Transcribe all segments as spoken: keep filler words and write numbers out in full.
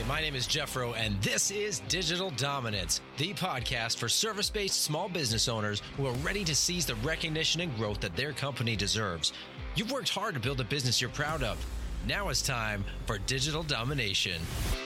My name is Jeffro, and this is Digital Dominance, the podcast for service-based small business owners who are ready to seize the recognition and growth that their company deserves. You've worked hard to build a business you're proud of. Now it's time for Digital Domination.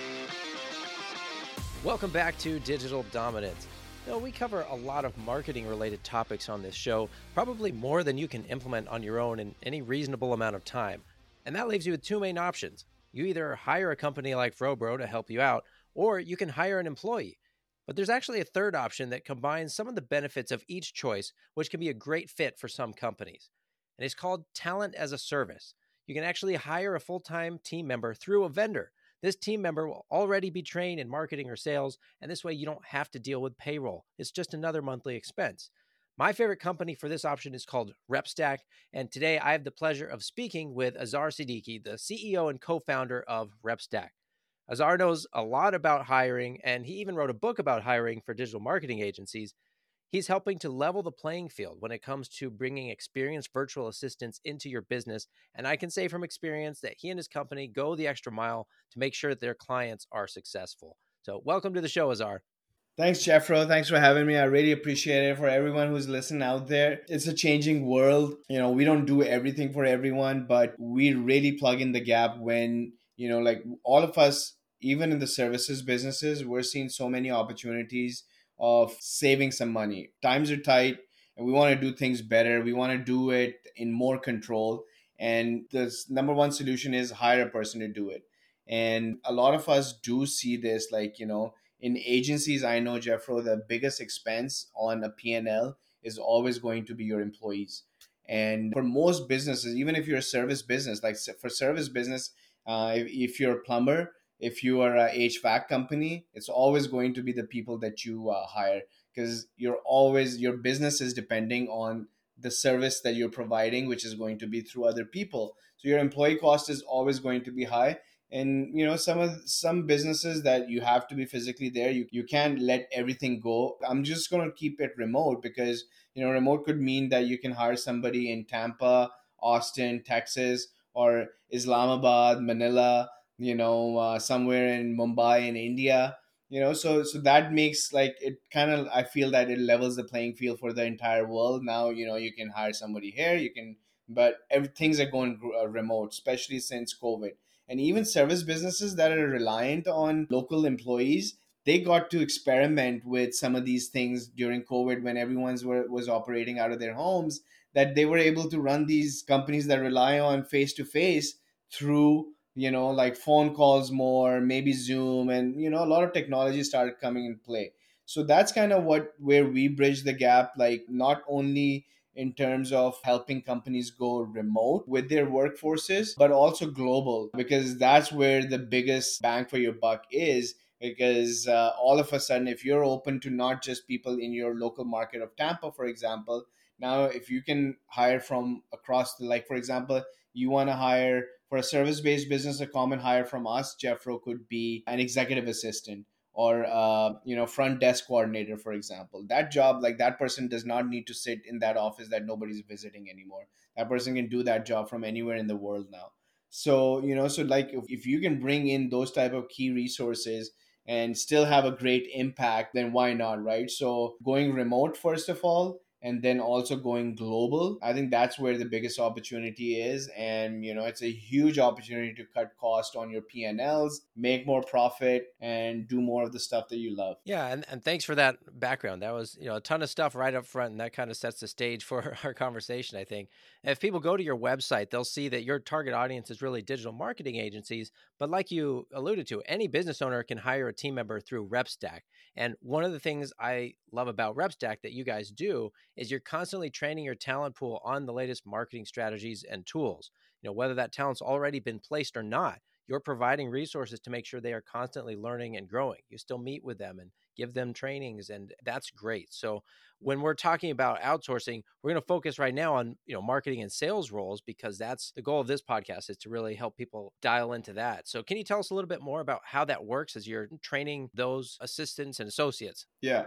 Welcome back to Digital Dominance. You know, we cover a lot of marketing-related topics on this show, probably more than you can implement on your own in any reasonable amount of time. And that leaves you with two main options. You either hire a company like Frobro to help you out, or you can hire an employee. But there's actually a third option that combines some of the benefits of each choice, which can be a great fit for some companies. And it's called Talent as a Service. You can actually hire a full-time team member through a vendor. This team member will already be trained in marketing or sales, and this way you don't have to deal with payroll. It's just another monthly expense. My favorite company for this option is called RepStack, and today I have the pleasure of speaking with Azar Siddiqui, the C E O and co-founder of RepStack. Azar knows a lot about hiring, and he even wrote a book about hiring for digital marketing agencies. He's helping to level the playing field when it comes to bringing experienced virtual assistants into your business, and I can say from experience that he and his company go the extra mile to make sure that their clients are successful. So welcome to the show, Azar. Thanks, Jeffro. Thanks for having me. I really appreciate it. For everyone who's listening out there, it's a changing world. You know, we don't do everything for everyone, but we really plug in the gap when, you know, like all of us, even in the services businesses, we're seeing so many opportunities of saving some money. Times are tight and we want to do things better. We want to do it in more control. And the number one solution is hire a person to do it. And a lot of us do see this, like, you know, in agencies, I know, Jeffro, the biggest expense on a P and L is always going to be your employees. And for most businesses, even if you're a service business, like for service business, uh, if, if you're a plumber, if you are a H V A C company, it's always going to be the people that you uh, hire, because you're always, your business is depending on the service that you're providing, which is going to be through other people. So your employee cost is always going to be high. And, you know, some of some businesses that you have to be physically there, you, you can't let everything go. I'm just going to keep it remote because, you know, remote could mean that you can hire somebody in Tampa, Austin, Texas, or Islamabad, Manila, you know, uh, somewhere in Mumbai in India, you know, so so that makes like it kind of, I feel that it levels the playing field for the entire world. Now, you know, you can hire somebody here, you can, but every, things are going uh, remote, especially since COVID. And even service businesses that are reliant on local employees, they got to experiment with some of these things during COVID when everyone's were, was operating out of their homes, that they were able to run these companies that rely on face-to-face through, you know, like phone calls more, maybe Zoom, and, you know, a lot of technology started coming in play. So that's kind of what, where we bridge the gap, like not only in terms of helping companies go remote with their workforces, but also global, because that's where the biggest bang for your buck is. Because uh, all of a sudden, if you're open to not just people in your local market of Tampa, for example, now if you can hire from across the, like, for example, you want to hire for a service-based business, a common hire from us, Jeffro, could be an executive assistant or uh, you know, front desk coordinator, for example. That job, like that person does not need to sit in that office that nobody's visiting anymore. That person can do that job from anywhere in the world now. So, you know, so like if, if you can bring in those type of key resources and still have a great impact, then why not, right? So going remote, first of all, and then also going global, I think that's where the biggest opportunity is. And, you know, it's a huge opportunity to cut cost on your P and Ls, make more profit, and do more of the stuff that you love. Yeah, and, and thanks for that background. That was, you know, a ton of stuff right up front, and that kind of sets the stage for our conversation, I think. If people go to your website, they'll see that your target audience is really digital marketing agencies. But like you alluded to, any business owner can hire a team member through RepStack. And one of the things I love about RepStack that you guys do is you're constantly training your talent pool on the latest marketing strategies and tools. You know, whether that talent's already been placed or not, you're providing resources to make sure they are constantly learning and growing. You still meet with them and give them trainings, and that's great. So when we're talking about outsourcing, we're going to focus right now on, you know, marketing and sales roles, because that's the goal of this podcast, is to really help people dial into that. So can you tell us a little bit more about how that works as you're training those assistants and associates? Yeah.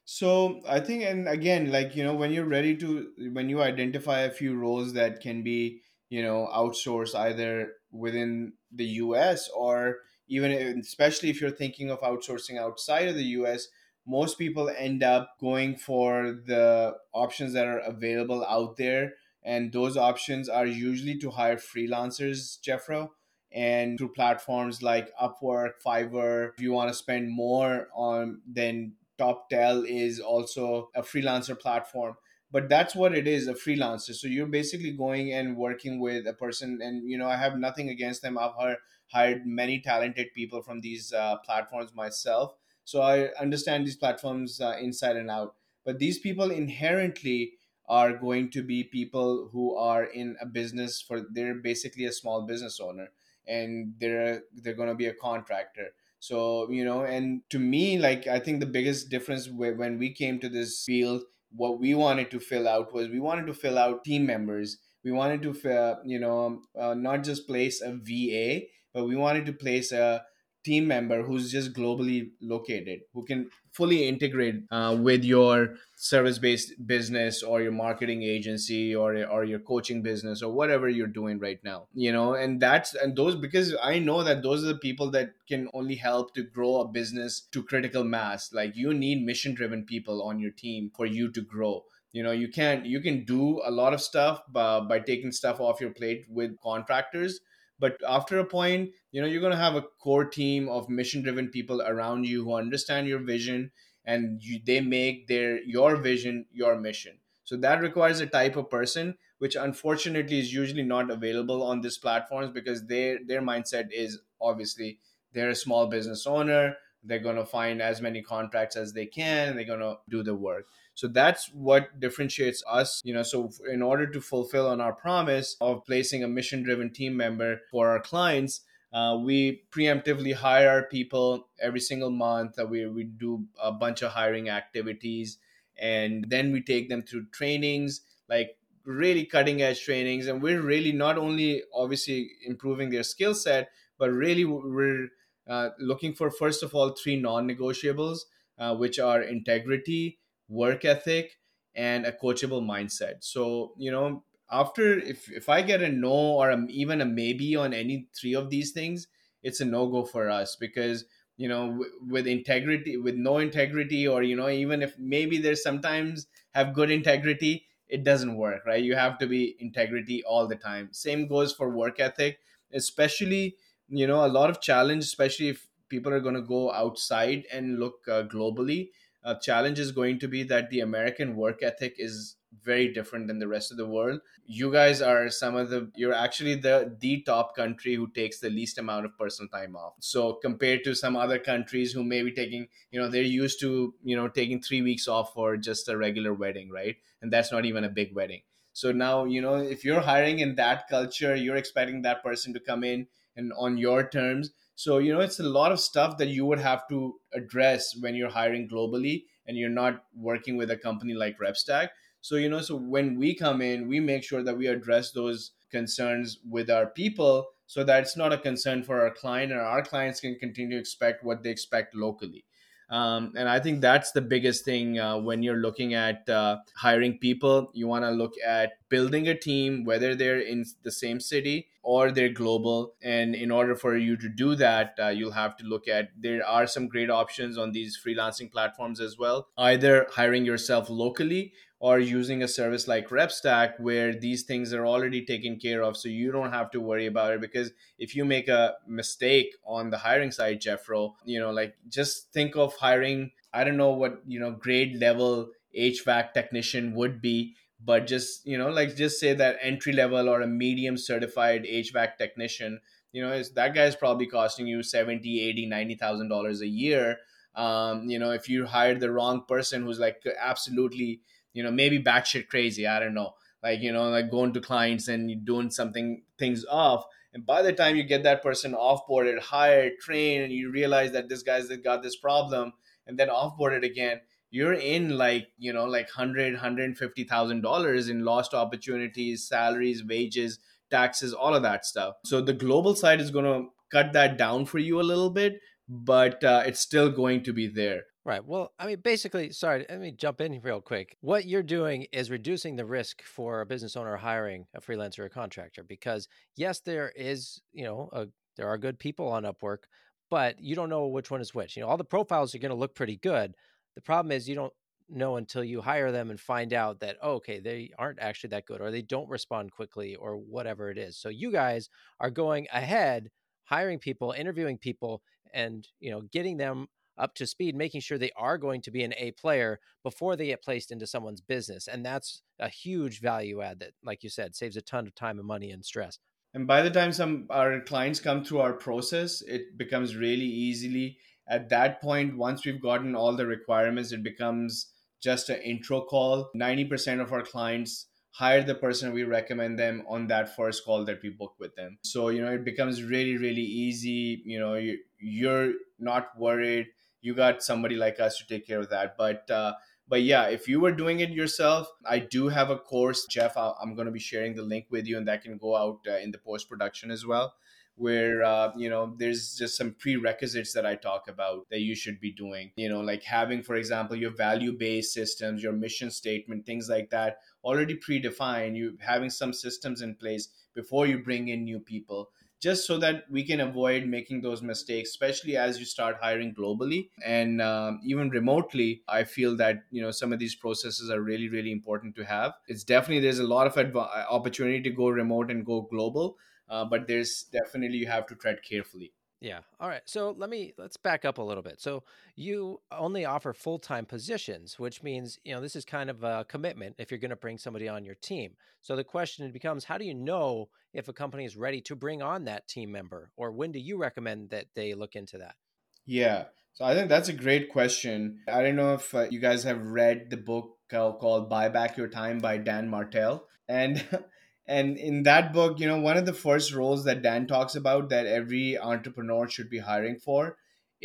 So I think, and again, like, you know, when you're ready to, when you identify a few roles that can be, you know, outsourced either within the U S or, even especially if you're thinking of outsourcing outside of the U S, most people end up going for the options that are available out there. And those options are usually to hire freelancers, Jeffro, and through platforms like Upwork, Fiverr. If you want to spend more on, then TopTel is also a freelancer platform. But that's what it is, a freelancer. So you're basically going and working with a person, and you know I have nothing against them. I've hired, hired many talented people from these uh, platforms myself, so I understand these platforms uh, inside and out. But these people inherently are going to be people who are in a business for, they're basically a small business owner, and they're they're going to be a contractor. So you know and to me, like, I think the biggest difference wh- when we came to this field, what we wanted to fill out was, we wanted to fill out team members. We wanted to fill, you know uh, not just place a VA, but we wanted to place a team member who's just globally located, who can fully integrate uh, with your service based business or your marketing agency, or or your coaching business, or whatever you're doing right now. You know and that's and those, because I know that those are the people that can only help to grow a business to critical mass. Like, you need mission driven people on your team for you to grow. You know you can't you can do a lot of stuff by, by taking stuff off your plate with contractors, but after a point, you know you're going to have a core team of mission driven people around you who understand your vision, and you, they make their your vision your mission. So that requires a type of person which unfortunately is usually not available on these platforms, because their their mindset is, obviously, they're a small business owner. They're going to find as many contracts as they can, and they're going to do the work. So that's what differentiates us. You know so in order to fulfill on our promise of placing a mission driven team member for our clients, uh, we preemptively hire our people every single month. Uh, we, we do a bunch of hiring activities, and then we take them through trainings, like really cutting edge trainings. And we're really not only obviously improving their skill set, but really we're uh, looking for, first of all, three non negotiables, uh, which are integrity, work ethic, and a coachable mindset. So, you know, after, if if I get a no, or a, even a maybe on any three of these things, it's a no go for us. Because you know w- with integrity, with no integrity, or you know even if maybe there's sometimes have good integrity, it doesn't work, right? You have to be integrity all the time. Same goes for work ethic, especially, you know a lot of challenge, especially if people are going to go outside and look uh, globally. A challenge is going to be that the American work ethic is very different than the rest of the world. You guys are some of the you're actually the the top country who takes the least amount of personal time off. So compared to some other countries who may be taking, you know they're used to, you know taking three weeks off for just a regular wedding, right? And that's not even a big wedding. So now, you know if you're hiring in that culture, you're expecting that person to come in and on your terms. So, you know it's a lot of stuff that you would have to address when you're hiring globally and you're not working with a company like Repstack. So, you know, so when we come in, we make sure that we address those concerns with our people, so that it's not a concern for our client, and our clients can continue to expect what they expect locally. Um, and I think that's the biggest thing uh, when you're looking at uh, hiring people. You want to look at building a team, whether they're in the same city or they're global. And in order for you to do that, uh, you'll have to look at, there are some great options on these freelancing platforms as well, either hiring yourself locally or using a service like Repstack, where these things are already taken care of, so you don't have to worry about it. Because if you make a mistake on the hiring side, Jeffro, you know like, just think of hiring, I don't know what, you know grade level H V A C technician would be, but just, you know like, just say that entry level or a medium certified H V A C technician, you know is that guy is probably costing you seventy, eighty, ninety thousand dollars a year. Um, you know if you hired the wrong person who's like absolutely, you know maybe batshit crazy, I don't know, like, you know like going to clients and doing something things off, and by the time you get that person offboarded, hired, trained, and you realize that this guy's got this problem, and then offboarded again, you're in, like, you know like hundred, hundred fifty thousand dollars in lost opportunities, salaries, wages, taxes, all of that stuff. So the global side is going to cut that down for you a little bit, but uh, it's still going to be there. Right. Well, I mean, basically, sorry, let me jump in real quick. What you're doing is reducing the risk for a business owner hiring a freelancer or contractor, because yes, there is, you know, a, there are good people on Upwork, but you don't know which one is which. You know, all the profiles are going to look pretty good. The problem is you don't know until you hire them and find out that, oh, okay, they aren't actually that good, or they don't respond quickly, or whatever it is. So you guys are going ahead, hiring people, interviewing people, and, you know, getting them up to speed, making sure they are going to be an A player before they get placed into someone's business. And that's a huge value add that, like you said, saves a ton of time and money and stress. And by the time some our clients come through our process, it becomes really easily at that point. Once we've gotten all the requirements, it becomes just an intro call. ninety percent of our clients hire the person we recommend them on that first call that we book with them. So, you know, it becomes really, really easy. You know, you, you're not worried. You got somebody like us to take care of that. But, uh, but yeah, if you were doing it yourself, I do have a course, Jeff. I'll, I'm going to be sharing the link with you, and that can go out uh, in the post production as well, where uh, you know, there's just some prerequisites that I talk about that you should be doing. You know, like having, for example, your value-based systems, your mission statement, things like that already predefined. You having some systems in place before you bring in new people, just so that we can avoid making those mistakes, especially as you start hiring globally and um, even remotely. I feel that, you know, some of these processes are really, really important to have. It's definitely, there's a lot of adv- opportunity to go remote and go global, uh, but there's definitely, you have to tread carefully. Yeah. All right. So let me let's back up a little bit. So you only offer full-time positions, which means, you know, this is kind of a commitment if you're going to bring somebody on your team. So the question becomes, how do you know if a company is ready to bring on that team member, or when do you recommend that they look into that? Yeah. So I think that's a great question. I don't know if uh, you guys have read the book uh, called Buy Back Your Time by Dan Martell. And and in that book, you know, one of the first roles that Dan talks about that every entrepreneur should be hiring for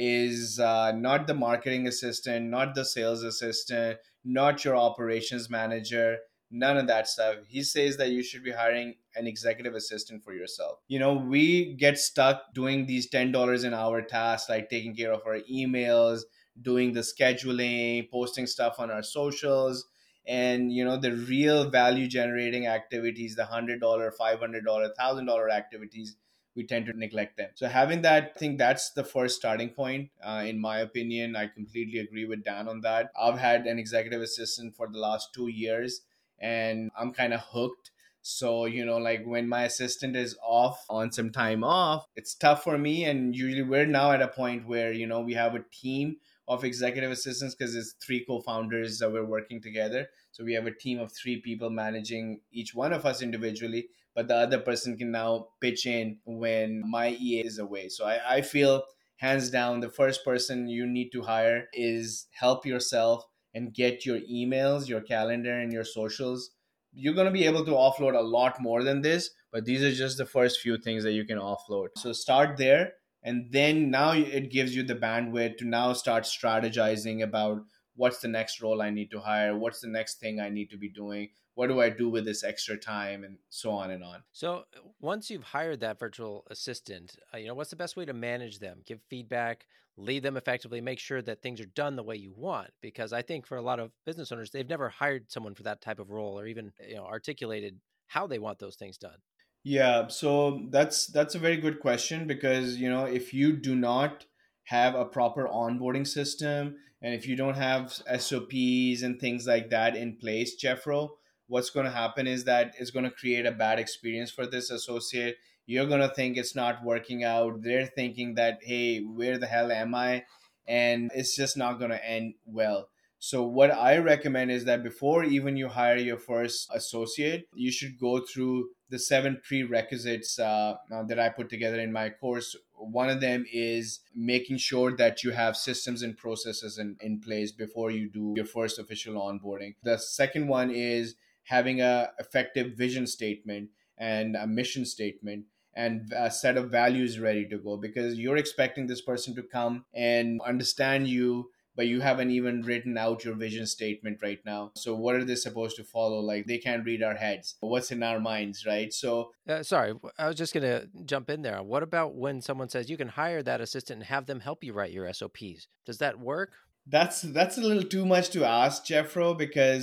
is uh, not the marketing assistant, not the sales assistant, not your operations manager, none of that stuff. He says that you should be hiring an executive assistant for yourself. You know, we get stuck doing these ten dollars an hour tasks like taking care of our emails, doing the scheduling, posting stuff on our socials. And, you know, the real value generating activities, the one hundred dollars, five hundred dollars, one thousand dollars activities, we tend to neglect them. So having that, I think that's the first starting point. Uh, in my opinion, I completely agree with Dan on that. I've had an executive assistant for the last two years and I'm kind of hooked. So, you know, like when my assistant is off on some time off, it's tough for me. And usually we're now at a point where, you know, we have a team of executive assistants because it's three co-founders that we're working together. So we have a team of three people managing each one of us individually, but the other person can now pitch in when my E A is away. So I, I feel hands down, the first person you need to hire is help yourself and get your emails, your calendar, and your socials. You're going to be able to offload a lot more than this, but these are just the first few things that you can offload. So start there. And then now it gives you the bandwidth to now start strategizing about what's the next role I need to hire, what's the next thing I need to be doing, what do I do with this extra time, and so on and on. So once you've hired that virtual assistant, uh, you know, what's the best way to manage them, give feedback, lead them effectively, make sure that things are done the way you want? Because I think for a lot of business owners, they've never hired someone for that type of role, or even, you know, articulated how they want those things done. Yeah, so that's that's a very good question because, you know, if you do not have a proper onboarding system and if you don't have S O Ps and things like that in place, Jeffro, what's going to happen is that it's going to create a bad experience for this associate. You're going to think it's not working out. They're thinking that, hey, where the hell am I? And it's just not going to end well. So what I recommend is that before even you hire your first associate, you should go through the seven prerequisites uh, uh, that I put together in my course. One of them is making sure that you have systems and processes in, in place before you do your first official onboarding. The second one is having a effective vision statement and a mission statement and a set of values ready to go, because you're expecting this person to come and understand you, but you haven't even written out your vision statement right now. So what are they supposed to follow? Like, they can't read our heads. What's in our minds, right? So Uh, sorry, I was just going to jump in there. What about when someone says you can hire that assistant and have them help you write your S O Ps? Does that work? that's that's a little too much to ask, Jeffro, because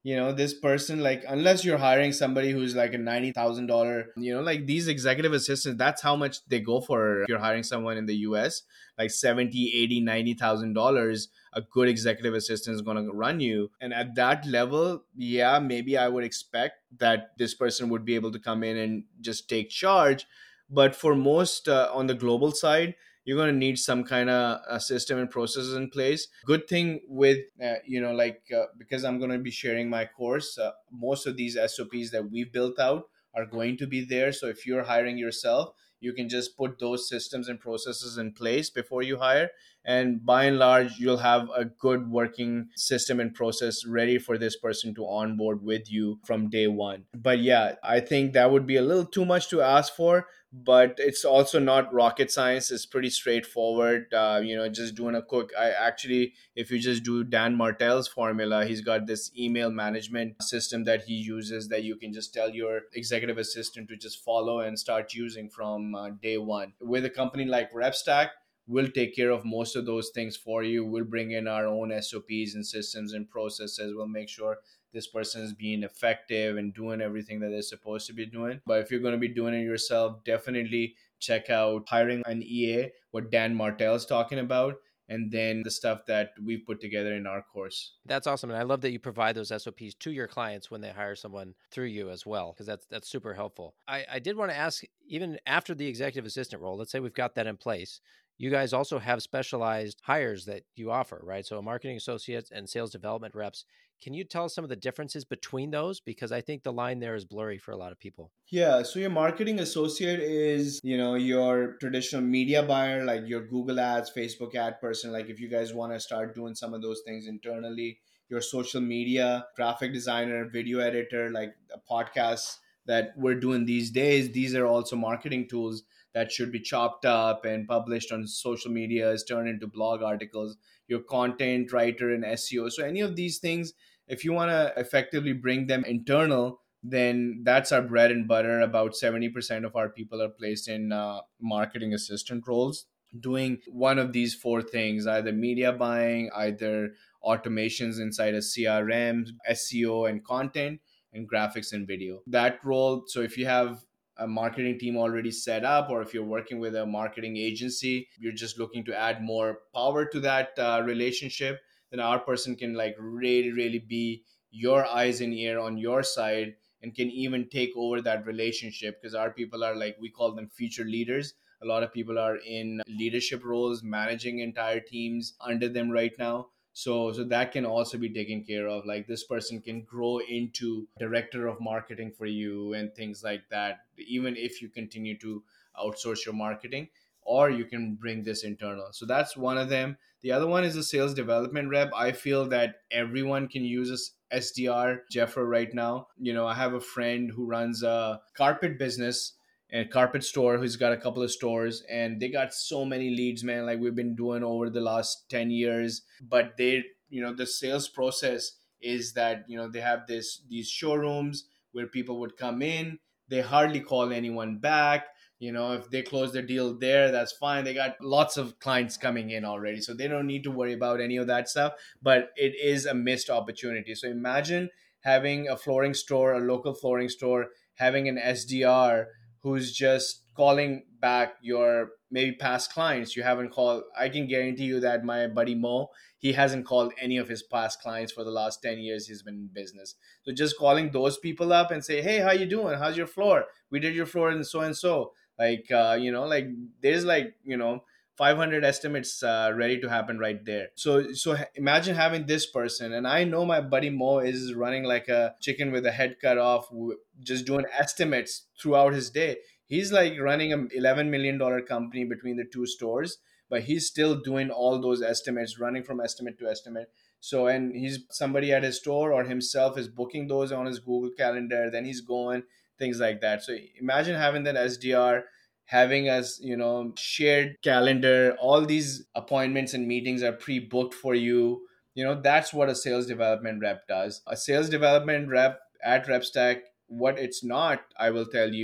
you know, this person, like, unless you're hiring somebody who's like a ninety thousand dollars, you know, like these executive assistants, that's how much they go for. If you're hiring someone in the U S, like seventy, eighty, ninety thousand dollars, a good executive assistant is going to run you. And at that level, yeah, maybe I would expect that this person would be able to come in and just take charge. But for most uh, on the global side, you're going to need some kind of a system and processes in place. Good thing with uh, you know, like uh, because I'm going to be sharing my course, uh, most of these S O Ps that we've built out are going to be there. So if you're hiring yourself, you can just put those systems and processes in place before you hire, and by and large you'll have a good working system and process ready for this person to onboard with you from day one. But yeah, I think that would be a little too much to ask for, but it's also not rocket science. It's pretty straightforward. Uh, you know, just doing a quick, I actually, if you just do Dan Martell's formula, he's got this email management system that he uses that you can just tell your executive assistant to just follow and start using from uh, day one. With a company like RepStack, we'll take care of most of those things for you. We'll bring in our own S O Ps and systems and processes. We'll make sure this person is being effective and doing everything that they're supposed to be doing. But if you're going to be doing it yourself, definitely check out hiring an E A, what Dan Martell is talking about, and then the stuff that we've put together in our course. That's awesome. And I love that you provide those S O Ps to your clients when they hire someone through you as well, because that's that's super helpful. I, I did want to ask, even after the executive assistant role, let's say we've got that in place, you guys also have specialized hires that you offer, right? So marketing associates and sales development reps. Can you tell us some of the differences between those? Because I think the line there is blurry for a lot of people. Yeah, so your marketing associate is, you know, your traditional media buyer, like your Google ads, Facebook ad person. Like if you guys want to start doing some of those things internally, your social media, graphic designer, video editor, like a podcast that we're doing these days, these are also marketing tools that should be chopped up and published on social medias, turned into blog articles, your content writer and S E O. So any of these things, if you want to effectively bring them internal, then that's our bread and butter. About seventy percent of our people are placed in uh, marketing assistant roles, doing one of these four things: either media buying, either automations inside a C R M, S E O and content, and graphics and video. That role, so if you have a marketing team already set up, or if you're working with a marketing agency, you're just looking to add more power to that uh, relationship, then our person can like really, really be your eyes and ear on your side and can even take over that relationship, because our people are, like, we call them future leaders. A lot of people are in leadership roles, managing entire teams under them right now. So, so that can also be taken care of. Like this person can grow into director of marketing for you and things like that, even if you continue to outsource your marketing, or you can bring this internal. So that's one of them. The other one is a sales development rep. I feel that everyone can use a S D R, Jeffro, right now. You know, I have a friend who runs a carpet business, a carpet store, who's got a couple of stores, and they got so many leads, man, like we've been doing over the last ten years. But they, you know, the sales process is that, you know, they have this these showrooms where people would come in, they hardly call anyone back. You know, if they close the deal there, that's fine. They got lots of clients coming in already, so they don't need to worry about any of that stuff. But it is a missed opportunity. So imagine having a flooring store, a local flooring store, having an S D R who's just calling back your maybe past clients you haven't called. I can guarantee you that my buddy Mo, he hasn't called any of his past clients for the last ten years he's been in business. So just calling those people up and say, hey, how you doing? How's your floor? We did your floor and so and so. Like, uh, you know, like there's like, you know, five hundred estimates uh, ready to happen right there. So, so imagine having this person. And I know my buddy Mo is running like a chicken with a head cut off, just doing estimates throughout his day. He's like running a eleven million dollars company between the two stores, but he's still doing all those estimates, running from estimate to estimate. So, and he's somebody at his store or himself is booking those on his Google Calendar. Then he's going, things like that. So imagine having that S D R, having us, you know, shared calendar, all these appointments and meetings are pre-booked for you. You know, that's what a sales development rep does. A sales development rep at RepStack, what it's not, I will tell you,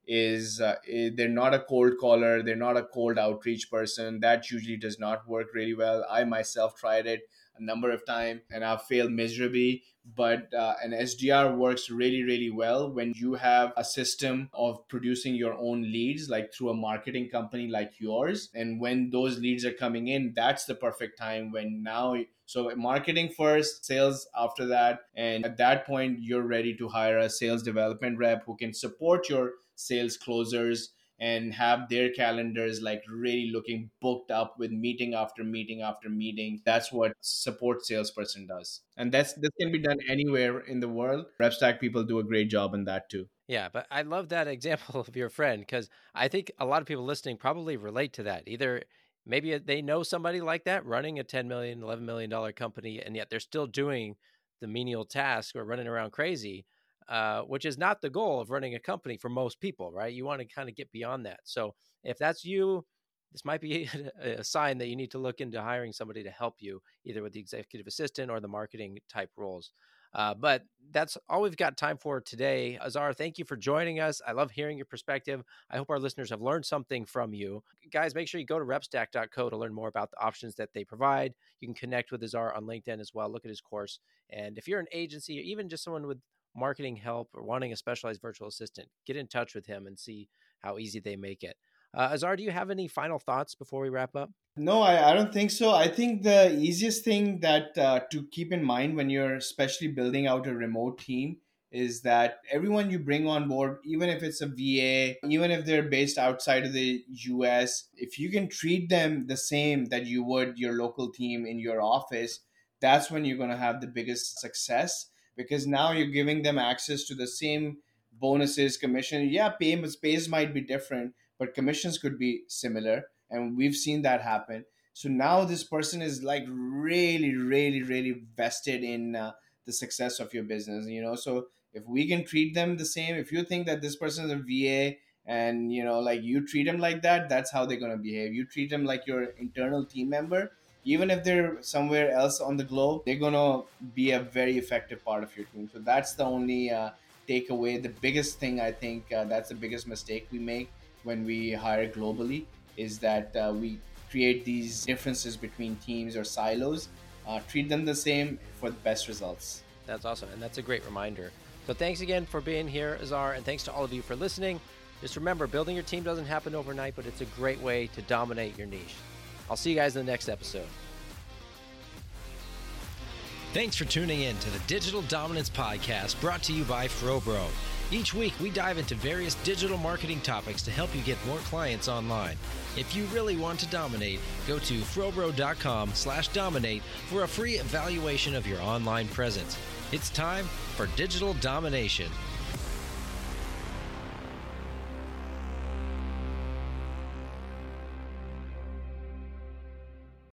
is uh, eh, they're not a cold caller, they're not a cold outreach person. That usually does not work really well. I myself tried it a number of times and I've failed miserably. But uh, an S D R works really, really well when you have a system of producing your own leads, like through a marketing company like yours. And when those leads are coming in, that's the perfect time when now, so marketing first, sales after that. And at that point, you're ready to hire a sales development rep who can support your sales closers and have their calendars like really looking booked up with meeting after meeting after meeting. That's what support salesperson does. And that's this can be done anywhere in the world. RepStack people do a great job in that too. Yeah, but I love that example of your friend because I think a lot of people listening probably relate to that. Either maybe they know somebody like that running a ten million dollars, eleven million dollars company, and yet they're still doing the menial task or running around crazy. Uh, which is not the goal of running a company for most people, right? You want to kind of get beyond that. So if that's you, this might be a sign that you need to look into hiring somebody to help you, either with the executive assistant or the marketing type roles. Uh, but that's all we've got time for today. Azar, thank you for joining us. I love hearing your perspective. I hope our listeners have learned something from you. Guys, make sure you go to repstack dot co to learn more about the options that they provide. You can connect with Azar on LinkedIn as well. Look at his course. And if you're an agency or even just someone with marketing help or wanting a specialized virtual assistant, get in touch with him and see how easy they make it. Uh, Azar, do you have any final thoughts before we wrap up? No, I, I don't think so. I think the easiest thing that uh, to keep in mind when you're especially building out a remote team is that everyone you bring on board, even if it's a V A, even if they're based outside of the U S, if you can treat them the same that you would your local team in your office, that's when you're going to have the biggest success. Because now you're giving them access to the same bonuses, commission. Yeah, payments, pays might be different, but commissions could be similar. And we've seen that happen. So now this person is like really, really, really vested in uh, the success of your business, you know? So if we can treat them the same, if you think that this person is a V A and, you know, like you treat them like that, that's how they're going to behave. You treat them like your internal team member. Even if they're somewhere else on the globe, they're going to be a very effective part of your team. So that's the only uh, takeaway. The biggest thing, I think, uh, that's the biggest mistake we make when we hire globally is that uh, we create these differences between teams or silos. Uh, treat them the same for the best results. That's awesome. And that's a great reminder. So thanks again for being here, Azar. And thanks to all of you for listening. Just remember, building your team doesn't happen overnight, but it's a great way to dominate your niche. I'll see you guys in the next episode. Thanks for tuning in to the Digital Dominance Podcast, brought to you by Frobro. Each week, we dive into various digital marketing topics to help you get more clients online. If you really want to dominate, go to frobro.com slash dominate for a free evaluation of your online presence. It's time for digital domination.